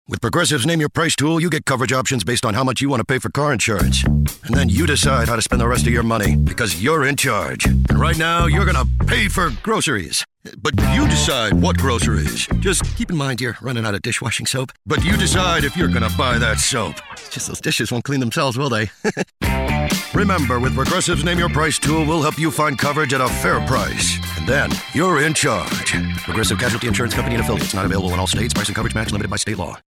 With Progressive's Name Your Price tool, you get coverage options based on how much you want to pay for car insurance. And then you decide how to spend the rest of your money, because you're in charge. And right now, you're going to pay for groceries. But you decide what groceries. Just keep in mind you're running out of dishwashing soap. But you decide if you're going to buy that soap. Just those dishes won't clean themselves, will they? Remember, with Progressive's Name Your Price tool, we'll help you find coverage at a fair price. And then you're in charge. Progressive Casualty Insurance Company and affiliates, not available in all states. Price and coverage match limited by state law.